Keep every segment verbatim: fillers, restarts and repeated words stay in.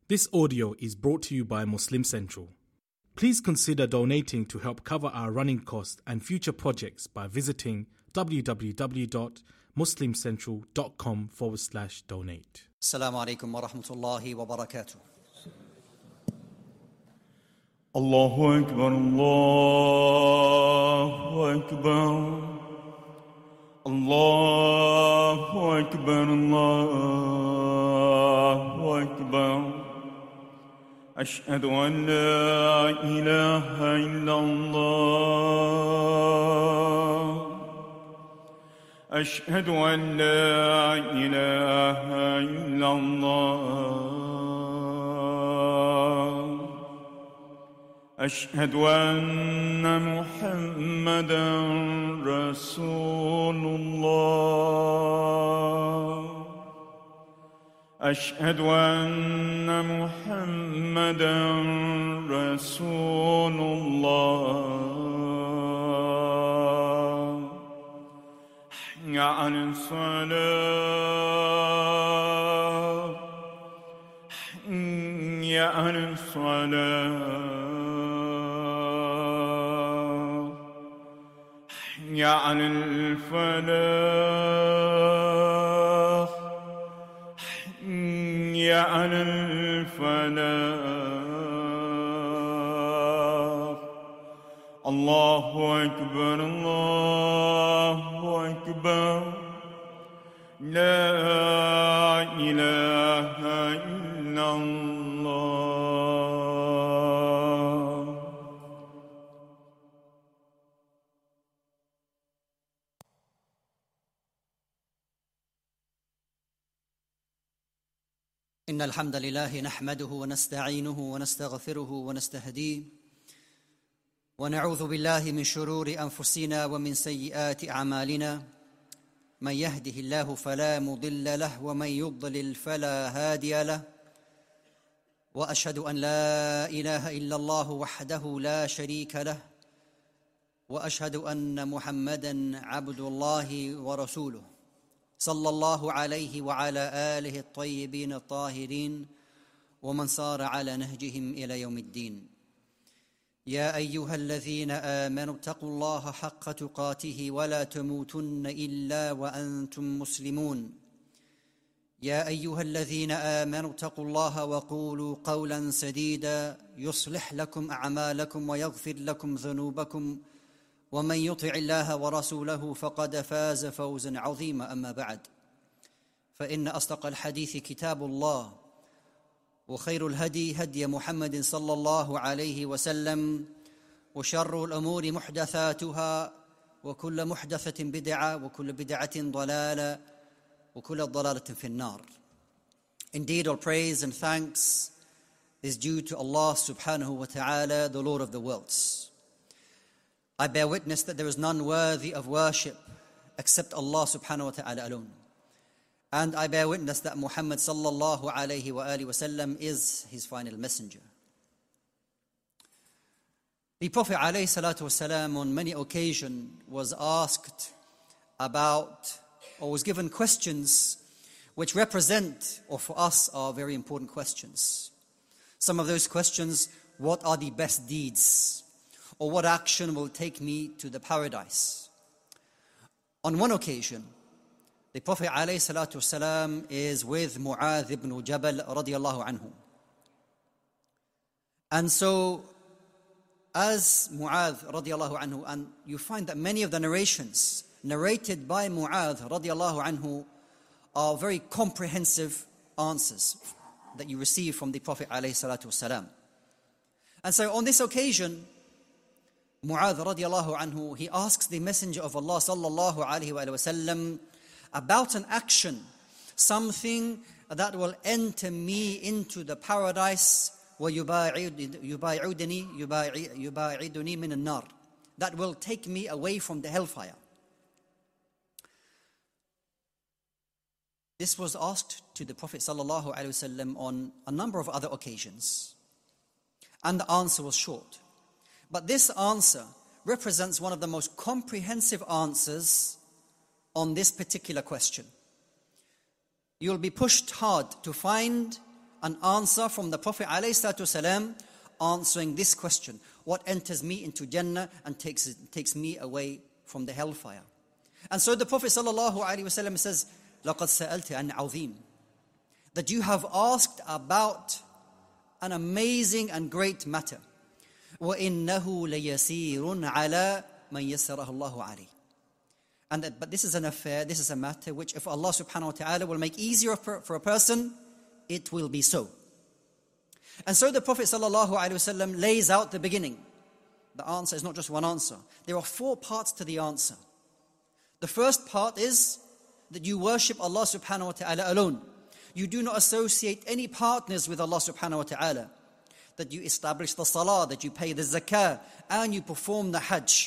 This audio is brought to you by Muslim Central. Please consider donating to help cover our running costs and future projects by visiting www.muslimcentral.com forward slash donate. Assalamu alaikum wa rahmatullahi wa barakatuh. Allahu Akbar, Allahu Akbar, Allahu Akbar, Allahu Akbar. أشهد أن لا إله إلا الله أشهد أن لا إله إلا الله أشهد أن محمدًا رسول الله أشهد أن محمدًا رسول الله حي على الصلاة حي على الصلاة حي على الفلاح يا على الفلاح الله أكبر الله أكبر لا إله إلا الله. إن الحمد لله نحمده ونستعينه ونستغفره ونستهديه ونعوذ بالله من شرور أنفسنا ومن سيئات أعمالنا من يهده الله فلا مضل له ومن يضلل فلا هادي له وأشهد أن لا إله إلا الله وحده لا شريك له وأشهد أن محمدًا عبد الله ورسوله صلى الله عليه وعلى آله الطيبين الطاهرين ومن صار على نهجهم إلى يوم الدين. يا أيها الذين آمنوا اتقوا الله حق تقاته ولا تموتن إلا وأنتم مسلمون. يا أيها الذين آمنوا اتقوا الله وقولوا قولا سديدا يصلح لكم أعمالكم ويغفر لكم ذنوبكم ومن يطع الله ورسوله فقد فاز فوزا عظيما. أما بعد، فإن أصدق الحديث كتاب الله وخير الهدي هدي محمد صلى الله عليه وسلم وشر الأمور محدثاتها وكل محدثة بدعة وكل بدعة ضلالة وكل ضلالة في النار. Indeed, all praise and thanks is due to Allah subhanahu wa ta'ala, the Lord of the worlds. I bear witness that there is none worthy of worship except Allah subhanahu wa ta'ala alone. And I bear witness that Muhammad sallallahu alayhi wa alihi wa sallam is his final messenger. The Prophet alayhi salatu wasalam on many occasions was asked about or was given questions which represent or for us are very important questions. Some of those questions: what are the best deeds? Or what action will take me to the paradise? On one occasion, the Prophet ﷺ is with Mu'adh ibn Jabal radiyallahu anhu. And so, as Mu'adh radiyallahu anhu, and you find that many of the narrations narrated by Mu'adh radiyallahu anhu are very comprehensive answers that you receive from the Prophet ﷺ. And so on this occasion, Mu'adh radiyallahu anhu, he asks the Messenger of Allah sallallahu alayhi wa sallam about an action, something that will enter me into the paradise, وَيُبَاعِدُنِي يُبَاعِدُنِي مِنَ النَّارِ, that will take me away from the hellfire. This was asked to the Prophet sallallahu alayhi wa sallam on a number of other occasions, and the answer was short. But this answer represents one of the most comprehensive answers on this particular question. You'll be pushed hard to find an answer from the Prophet ﷺ answering this question: what enters me into Jannah and takes, takes me away from the hellfire? And so the Prophet ﷺ says, لَقَدْ سَأَلْتِ عَنْ عَظِيمٍ, that you have asked about an amazing and great matter. وَإِنَّهُ لَيَسِيرٌ عَلَى مَنْ يَسَّرَهُ اللَّهُ عَلَيْهِ. And that, but this is an affair, this is a matter which if Allah subhanahu wa ta'ala will make easier for, for a person, it will be so. And so the Prophet sallallahu alaihi wasallam lays out the beginning. The answer is not just one answer. There are four parts to the answer. The first part is that you worship Allah subhanahu wa ta'ala alone. You do not associate any partners with Allah subhanahu wa ta'ala. That you establish the salah, that you pay the zakah, and you perform the hajj.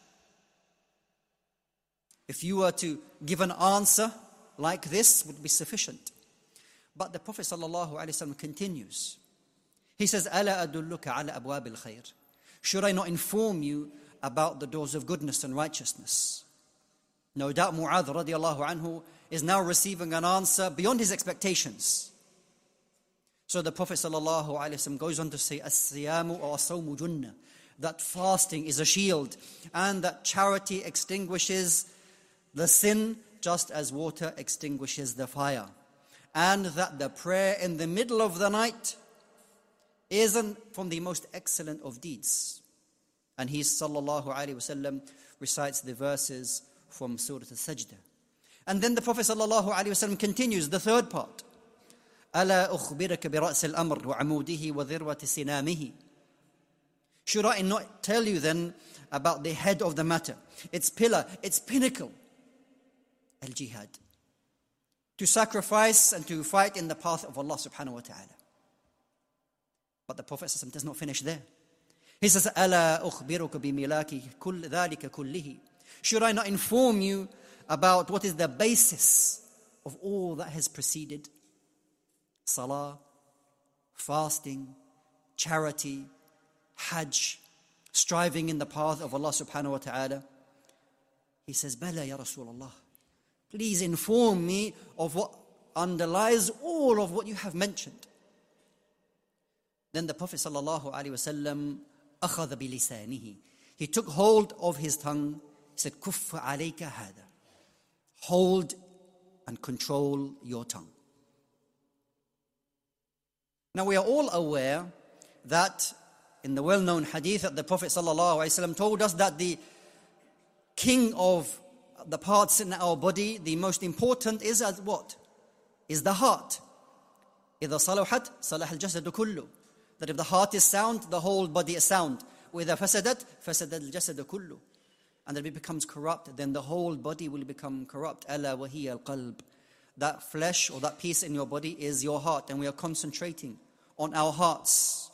If you were to give an answer like this, would be sufficient. But the Prophet ﷺ continues. He says, أَلَا أَدُلُّكَ عَلَى أَبْوَابِ الْخَيْرِ. Should I not inform you about the doors of goodness and righteousness? No doubt Mu'adh radiallahu anhu is now receiving an answer beyond his expectations. So the Prophet ﷺ goes on to say, الصِّيَامُ or الصَّوْمُ جُنَّةٌ, that fasting is a shield, and that charity extinguishes the sin just as water extinguishes the fire. And that the prayer in the middle of the night is from the most excellent of deeds. And he sallallahu alaihi wasallam recites the verses from Surah Al-Sajdah. And then the Prophet sallallahu alaihi wasallam continues the third part. أَلَا أُخْبِرَكَ بِرَأْسِ الْأَمْرِ وَعَمُودِهِ وَذِرْوَةِ سِنَامِهِ. Should I not tell you then about the head of the matter, its pillar, its pinnacle? Al-Jihad. To sacrifice and to fight in the path of Allah subhanahu wa ta'ala. But the Prophet does not finish there. He says, أَلَا أُخْبِرُكَ بِمِلَاكِ كُلِّ ذَلِكَ كُلِّهِ. Should I not inform you about what is the basis of all that has preceded? Salah, fasting, charity, hajj, striving in the path of Allah subhanahu wa ta'ala. He says, Bala ya Rasulullah. Please inform me of what underlies all of what you have mentioned. Then the Prophet sallallahu alaihi wasallam akhadha bilisanihi. He took hold of his tongue. He said, Kuffa alayka hada. Hold and control your tongue. Now we are all aware that in the well-known hadith that the Prophet sallallahu alaihi wasallam told us that the king of the parts in our body, the most important is as what? Is the heart. إِذَا صَلَحَتْ صَلَحَ الْجَسَدُ كُلُّ. That if the heart is sound, the whole body is sound. وَإِذَا فَسَدَتْ فَسَدَ الْجَسَدُ كُلُّ. And if it becomes corrupt, then the whole body will become corrupt. أَلَا وَهِيَ الْقَلْبِ. That flesh or that piece in your body is your heart, and we are concentrating on our hearts.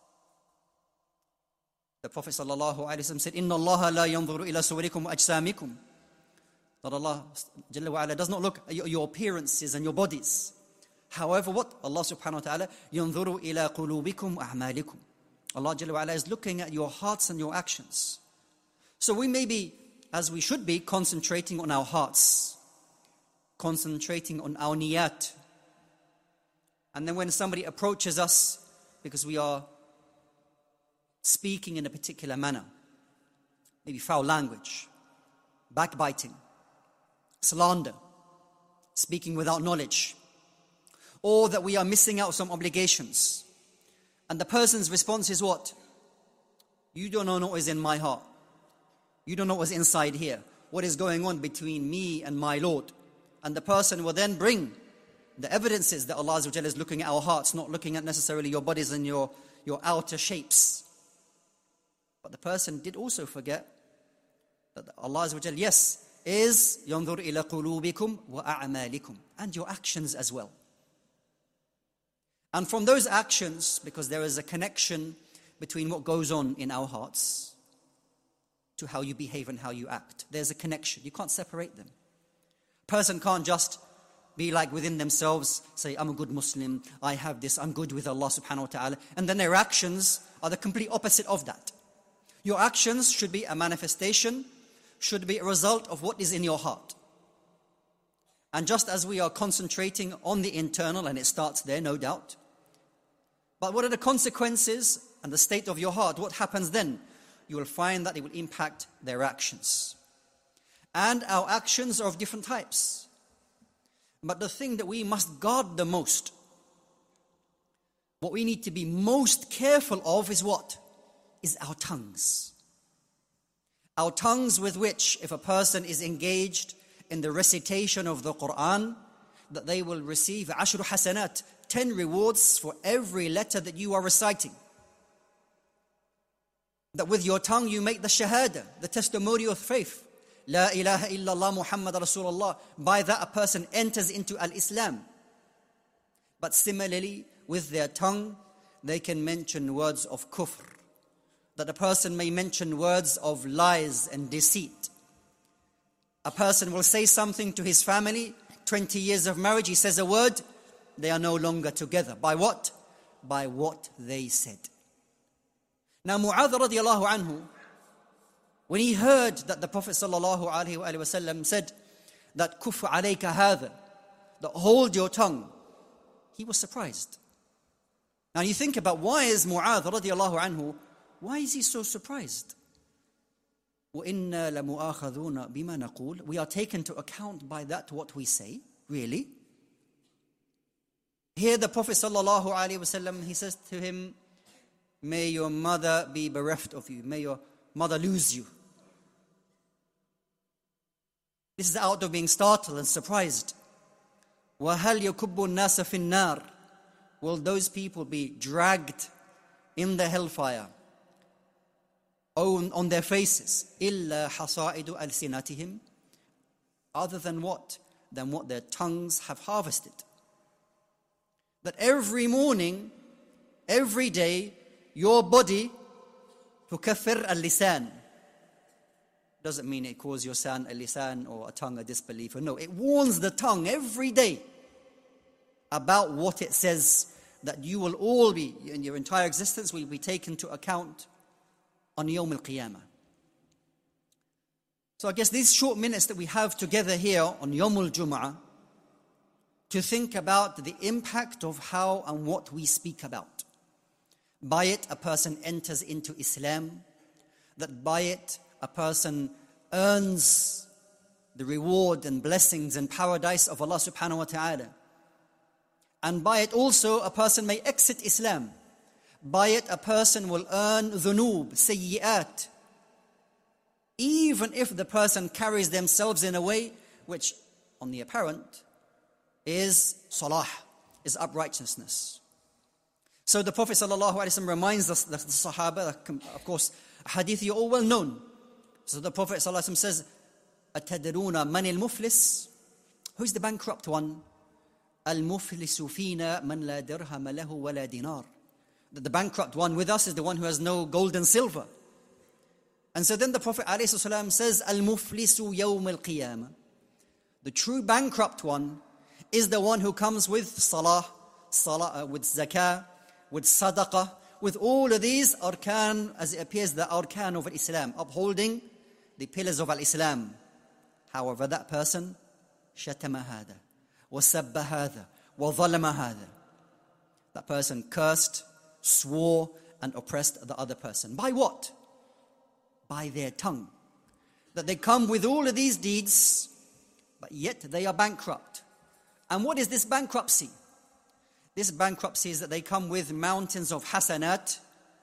The Prophet sallallahu alaihi wasallam said, إِنَّ اللَّهَ لَا يَنْظُرُ إِلَى صُوَرِكُمْ وَأَجْسَامِكُمْ. That Allah Jalla wa Ala does not look at your appearances and your bodies. However, what? Allah subhanahu wa ta'ala, يَنْظُرُ إِلَى قُلُوبِكُمْ وَأَعْمَالِكُمْ. Allah Jalla wa Ala is looking at your hearts and your actions. So we may be, as we should be, concentrating on our hearts, concentrating on our niyat. And then when somebody approaches us, because we are speaking in a particular manner, maybe foul language, backbiting, slander, speaking without knowledge, or that we are missing out some obligations. And the person's response is what? You don't know what is in my heart. You don't know what's inside here. What is going on between me and my Lord? And the person will then bring the evidences that Allah Azza wa Jalla is looking at our hearts, not looking at necessarily your bodies and your, your outer shapes. But the person did also forget that Allah Azza wa Jalla, yes, is يَنْظُرْ إِلَى قُلُوبِكُمْ وَأَعْمَالِكُمْ, and your actions as well. And from those actions, because there is a connection between what goes on in our hearts to how you behave and how you act. There's a connection. You can't separate them. A person can't just be like within themselves, say, I'm a good Muslim, I have this, I'm good with Allah subhanahu wa ta'ala, and then their actions are the complete opposite of that. Your actions should be a manifestation, should be a result of what is in your heart. And just as we are concentrating on the internal, and it starts there, no doubt, But what are the consequences and the state of your heart? What happens then? You will find that it will impact their actions. And our actions are of different types. But the thing that we must guard the most, what we need to be most careful of is what? Is our tongues. Our tongues with which, if a person is engaged in the recitation of the Quran, that they will receive ashru hasanat, ten rewards for every letter that you are reciting. That with your tongue you make the shahada, the testimony of faith. La ilaha illallah Muhammad Rasulullah. By that a person enters into al-Islam. But similarly, with their tongue, they can mention words of kufr. That a person may mention words of lies and deceit. A person will say something to his family, twenty years of marriage, he says a word, they are no longer together. By what? By what they said. Now Mu'adh radiallahu anhu, when he heard that the Prophet sallallahu alaihi wasallam said that kuff alayka hadha, that hold your tongue, he was surprised. Now you think about, why is Mu'adh radiallahu anhu, why is he so surprised? وَإِنَّا لَمُؤَاخَذُونَ بِمَا نَقُولُ. We are taken to account by that what we say, really? Here the Prophet sallallahu alaihi wasallam, he says to him, may your mother be bereft of you, may your mother lose you. This is out of being startled and surprised. وَهَلْ يَكُبُّ النَّاسَ فِي النَّارِ. Will those people be dragged in the hellfire on, on their faces? إِلَّا حَصَائِدُ أَلْسِنَتِهِمْ. Other than what? Than what their tongues have harvested. That every morning, every day, your body تكفر اللسان. Doesn't mean it calls your son a lisan or a tongue a disbeliever. No, it warns the tongue every day about what it says, that you will all be, in your entire existence, will be taken to account on Yawm al-Qiyamah. So I guess these short minutes that we have together here on Yawm al-Jum'ah, to think about the impact of how and what we speak about. By it, a person enters into Islam. That by it, a person earns the reward and blessings and paradise of Allah subhanahu wa ta'ala. And by it also, a person may exit Islam. By it, a person will earn dhunub, sayyi'at. Even if the person carries themselves in a way which, on the apparent, is salah, is uprightness. So the Prophet sallallahu alaihi wasallam reminds us, the, the Sahaba, of course, a hadith you all well known. So the Prophet sallallahu alaihi wasallam says, "Atadruna man al-muflis?" Who's the bankrupt one? Al-muflisu fina man la dirham lahu wa la dinar. The bankrupt one with us is the one who has no gold and silver. And so then the Prophet alayhi wasallam says, "Al-muflisu yawm al-qiyamah." The true bankrupt one is the one who comes with salah, salah uh, with zakah, with sadaqah, with all of these arkan, as it appears, the arkan of Islam, upholding the pillars of Islam. However, that person, shatama hada, wa sabba hada, wa zalama hada. That person cursed, swore, and oppressed the other person. By what? By their tongue. That they come with all of these deeds, but yet they are bankrupt. And what is this bankruptcy? This bankruptcy is that they come with mountains of hasanat,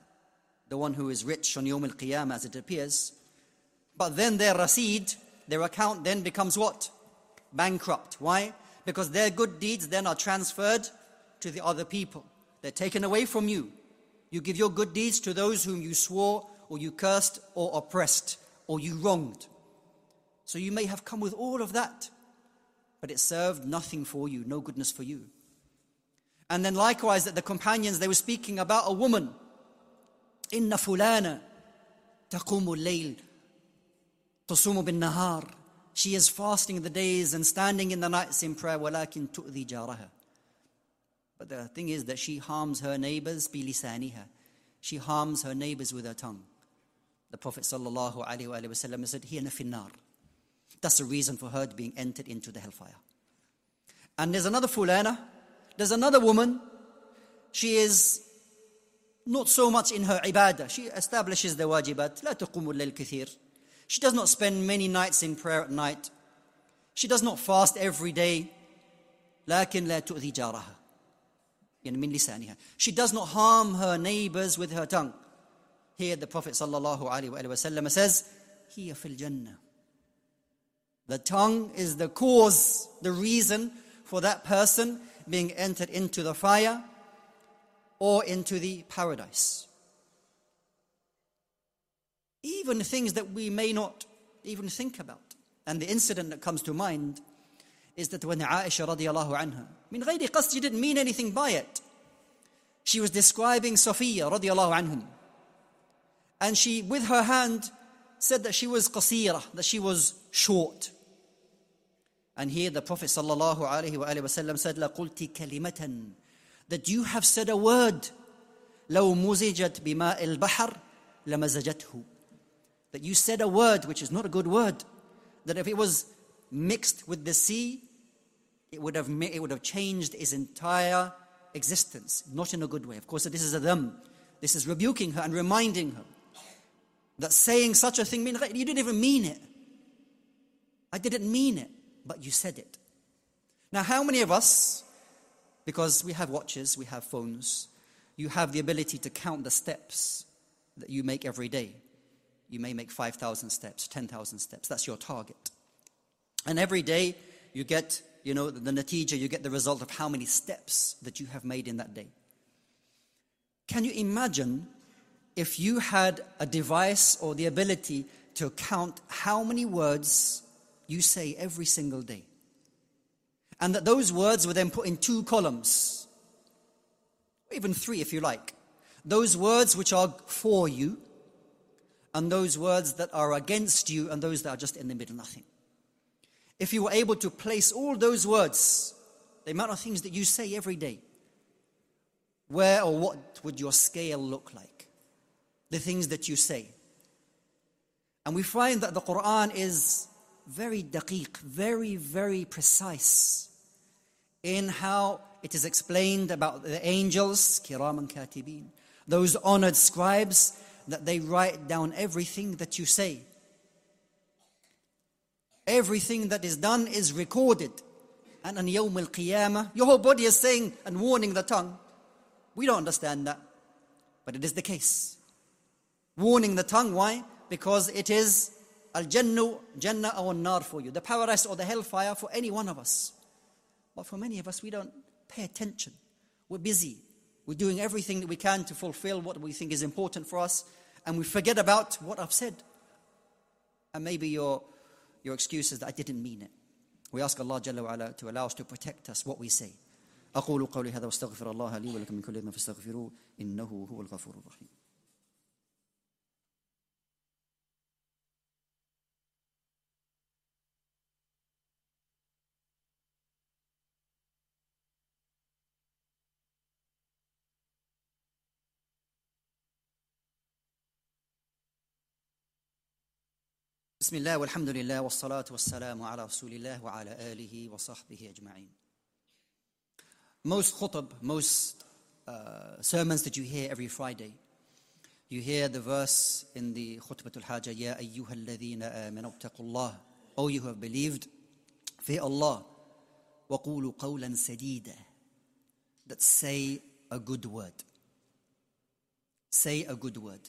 the one who is rich on Yawm al-Qiyamah as it appears. But then their rasid, their account then becomes what? Bankrupt. Why? Because their good deeds then are transferred to the other people. They're taken away from you. You give your good deeds to those whom you swore, or you cursed, or oppressed, or you wronged. So you may have come with all of that, but it served nothing for you, no goodness for you. And then likewise, that the companions, they were speaking about a woman. Inna fulana taqumu al-layl tasumu bin-nahar. She is fasting in the days and standing in the nights in prayer. Walakin tu'dhi jaraha. But the thing is that she harms her neighbors bilisaniha. She harms her neighbors with her tongue. The Prophet sallallahu alaihi wasallam said, "Hiya fi an-nar." That's the reason for her being entered into the hellfire. And there's another fulana, there's another woman. She is not so much in her ibadah. She establishes the wajibat. لا تقوم الليل كثير. She does not spend many nights in prayer at night. She does not fast every day. لكن لا تؤذي جارها. يعني من لسانها. She does not harm her neighbors with her tongue. Here the Prophet sallallahu alaihi wasallam says, هي في الجنة. The tongue is the cause, the reason for that person being entered into the fire or into the paradise. Even things that we may not even think about. And the incident that comes to mind is that when Aisha radiallahu anha, min ghayri qasd, she didn't mean anything by it. She was describing Safiya radiallahu anhum. And she, with her hand, said that she was qasira, that she was short. And here the Prophet sallallahu alaihi wasallam said, لَقُلْتِ كَلِمَةً, that you have said a word, لَوْ مُزِجَتْ بِمَاءِ الْبَحَرِ لَمَزَجَتْهُ, that you said a word which is not a good word, that if it was mixed with the sea, it would have it would have changed its entire existence, not in a good way. Of course, this is a them. This is rebuking her and reminding her that saying such a thing, you didn't even mean it. I didn't mean it, but you said it. Now, how many of us, because we have watches, we have phones, you have the ability to count the steps that you make every day. You may make five thousand steps, ten thousand steps. That's your target. And every day you get, you know, the natija, you get the result of how many steps that you have made in that day. Can you imagine if you had a device or the ability to count how many words you say every single day? And that those words were then put in two columns, even three if you like. Those words which are for you, and those words that are against you, and those that are just in the middle, nothing. If you were able to place all those words, the amount of things that you say every day, where or what would your scale look like? The things that you say. And we find that the Quran is very daqiq, very, very precise in how it is explained about the angels, kiraman katibin, those honored scribes, that they write down everything that you say. Everything that is done is recorded. And on Yawm al-Qiyamah, your whole body is saying and warning the tongue. We don't understand that, but it is the case. Warning the tongue, why? Because it is al-Jannu, Jannah or nar for you, the paradise or the hellfire for any one of us. But for many of us, we don't pay attention. We're busy. We're doing everything that we can to fulfill what we think is important for us, and we forget about what I've said. And maybe your, your excuse is that I didn't mean it. We ask Allah Jalla wa Ala to allow us to protect us what we say. أقول قولي هذا واستغفر الله لي ولكم من كل ذنب فاستغفروه إنه هو الغفور الرحيم. بسم الله والحمد لله والصلاة والسلام على رسول الله وعلى آله وصحبه أجمعين. Most khutb, most uh, sermons that you hear every Friday, you hear the verse in the khutbatul hajah, يا أيها الذين آمنوا اتقوا الله, O you who have believed, fear Allah, وقولوا قولا سديدا, that say a good word. Say a good word.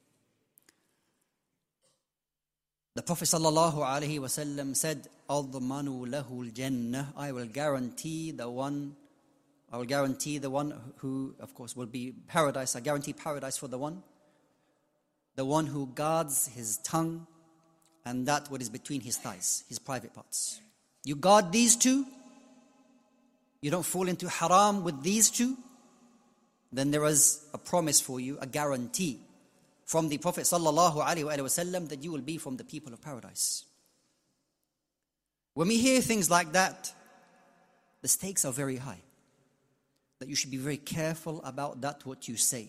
The Prophet sallallahu alaihi wasallam said, "Admanu lahu al-jannah." I will guarantee the one. I will guarantee the one who, of course, will be paradise. I guarantee paradise for the one, the one who guards his tongue and that what is between his thighs, his private parts. You guard these two. You don't fall into haram with these two. Then there is a promise for you, a guarantee from the Prophet sallallahu alaihi wasallam that you will be from the people of paradise. When we hear things like that, the stakes are very high. That you should be very careful about that what you say.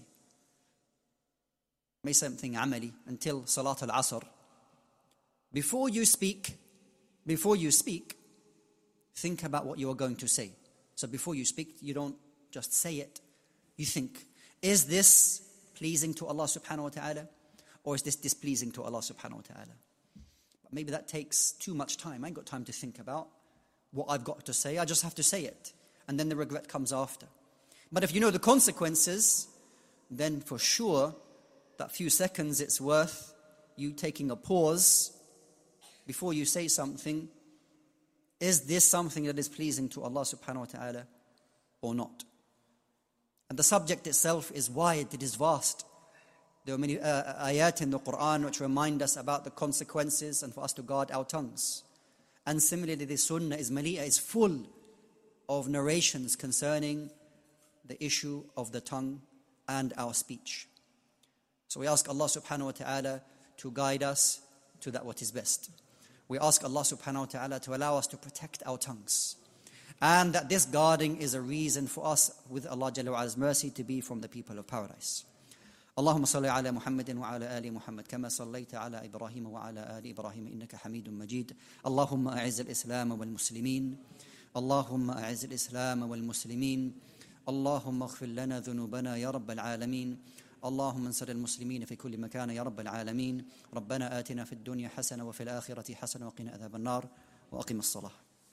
May something amali until Salat al-Asr. Before you speak, before you speak, think about what you are going to say. So before you speak, you don't just say it. You think, is this pleasing to Allah subhanahu wa ta'ala, or is this displeasing to Allah subhanahu wa ta'ala? But maybe that takes too much time. I ain't got time to think about what I've got to say. I just have to say it. And then the regret comes after. But if you know the consequences, then for sure, that few seconds it's worth you taking a pause before you say something. Is this something that is pleasing to Allah subhanahu wa ta'ala or not? And the subject itself is wide, it is vast. There are many uh, ayat in the Quran which remind us about the consequences and for us to guard our tongues. And similarly, the Sunnah is mali'a, is full of narrations concerning the issue of the tongue and our speech. So we ask Allah subhanahu wa ta'ala to guide us to that what is best. We ask Allah subhanahu wa ta'ala to allow us to protect our tongues. And that this guarding is a reason for us, with Allah Jalla wa Ala's mercy, to be from the people of paradise. اللهم صل على محمد وعلى آل محمد كما صليت على إبراهيم وعلى آل إبراهيم إنك حميد مجيد اللهم أعز الإسلام والمسلمين اللهم أعز الإسلام والمسلمين اللهم اغفر لنا ذنوبنا يا رب العالمين اللهم انصر المسلمين في كل مكان يا رب العالمين ربنا آتنا في الدنيا حسنة وفي الآخرة حسنة وقنا عذاب النار وأقم الصلاة.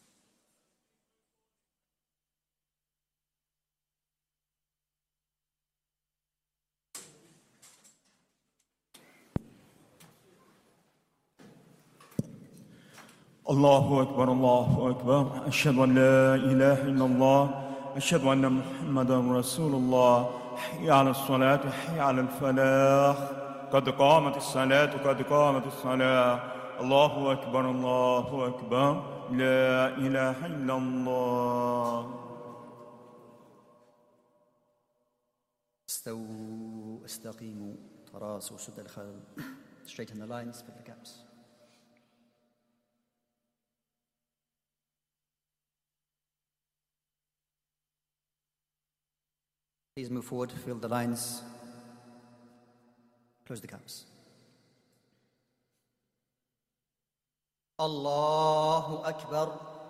الله أكبر الله أكبر أشهد أن لا إله إلا الله أشهد أن محمدا رسول الله حي على الصلاة حي على الفلاح قد قامت الصلاة قد قامت الصلاة الله أكبر الله أكبر لا إله إلا الله. استووا استقيموا تراصوا سد الخلل. Straighten the lines, fill the gaps. Please move forward, fill the lines, close the gaps. Allahu Akbar.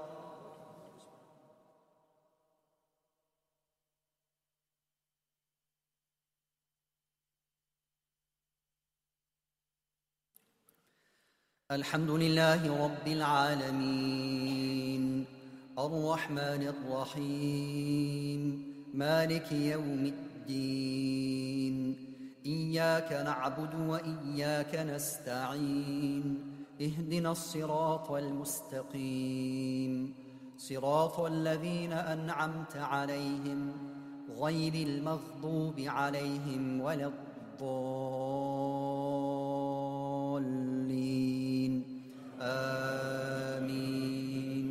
الحمد لله رب العالمين الرحمن الرحيم مالك يوم الدين إياك نعبد وإياك نستعين اهدنا الصراط المستقيم صراط الذين أنعمت عليهم غير المغضوب عليهم ولا الضالين آمين.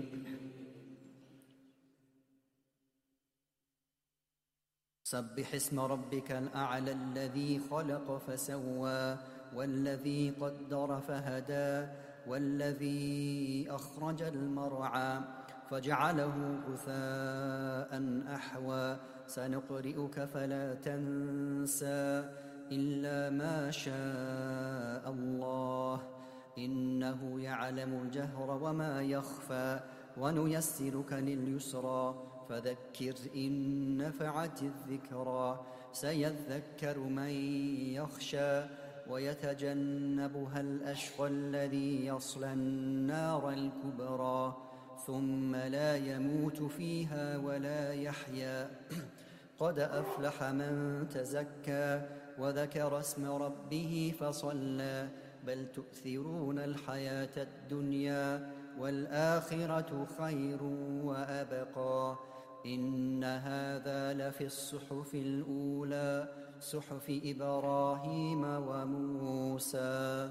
سبح اسم ربك الأعلى الذي خلق فسوى والذي قدر فهدى والذي أخرج المرعى فجعله غثاء أحوى سنقرئك فلا تنسى إلا ما شاء الله إنه يعلم الجهر وما يخفى ونيسرك لليسرى فذكر إن نفعت الذكرى سيذكر من يخشى ويتجنبها الأشقى الذي يصلى النار الكبرى ثم لا يموت فيها ولا يحيا قد أفلح من تزكى وذكر اسم ربه فصلى بل تؤثرون الحياة الدنيا والآخرة خير وأبقى إن هذا لفي الصحف الأولى صحف إبراهيم وموسى.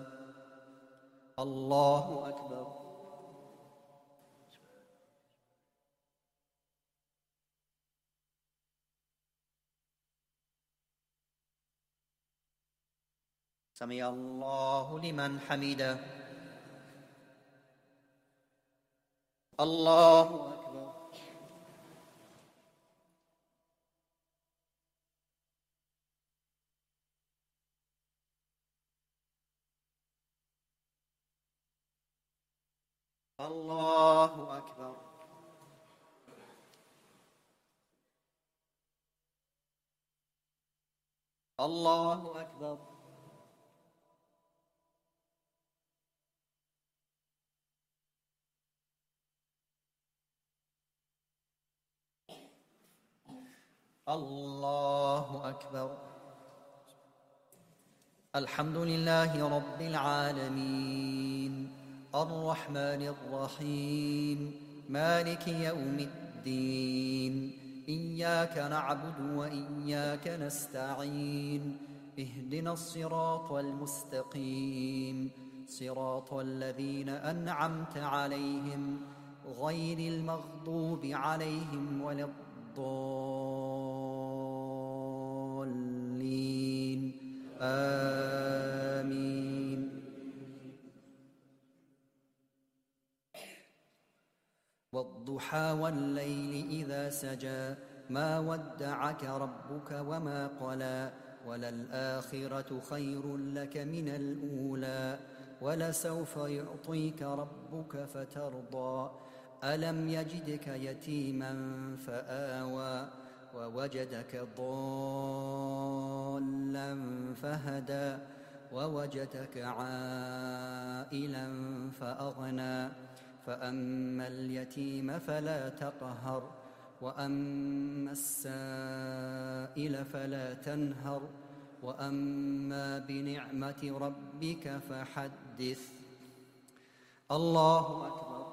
الله أكبر. سمع الله لمن حمده. الله أكبر. الله أكبر. الله أكبر. الله أكبر. الحمد لله رب العالمين الرحمن الرحيم مالك يوم الدين إياك نعبد وإياك نستعين اهدنا الصراط المستقيم صراط الذين أنعمت عليهم غير المغضوب عليهم ولا الضالين آمين. والضحى والليل إذا سجى ما ودعك ربك وما قلى وللآخرة خير لك من الأولى ولسوف يعطيك ربك فترضى ألم يجدك يتيما فآوى ووجدك ضالا فهدى ووجدك عائلا فأغنى فأما اليتيم فلا تقهر وأما السائل فلا تنهر وأما بنعمة ربك فحدث. الله أكبر.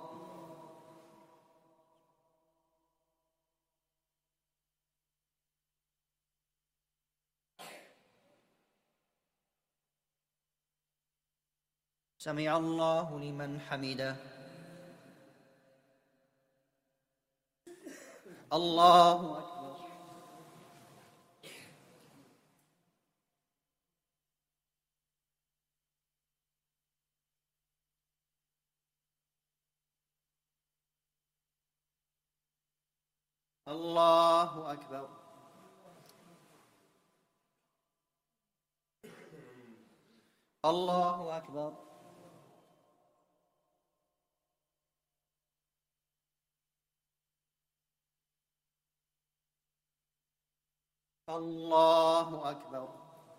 سمع الله لمن حمده. الله أكبر. الله أكبر. الله أكبر. الله أكبر.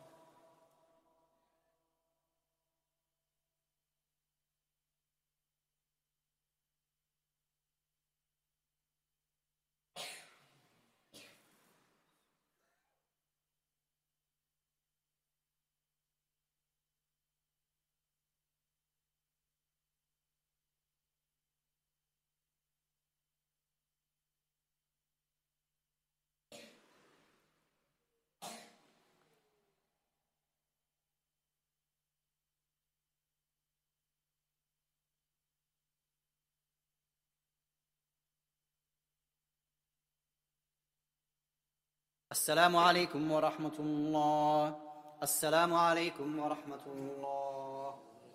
السلام عليكم ورحمة الله. السلام عليكم ورحمة الله.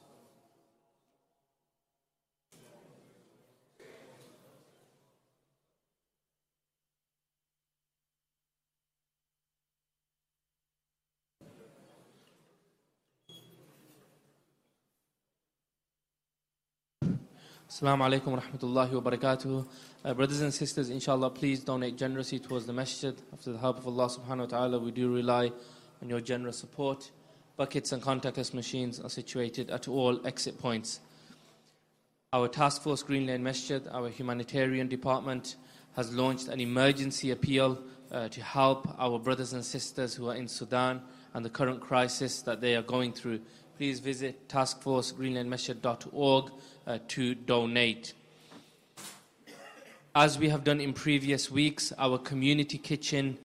Assalamu alaikum wa rahmatullahi wa barakatuh. Uh, brothers and sisters, inshallah, please donate generously towards the masjid. After the help of Allah subhanahu wa ta'ala, we do rely on your generous support. Buckets and contactless machines are situated at all exit points. Our Task Force Green Lane Masjid, our humanitarian department, has launched an emergency appeal uh, to help our brothers and sisters who are in Sudan and the current crisis that they are going through. Please visit task force green lane masjid dot org uh, to donate. As we have done in previous weeks, our community kitchen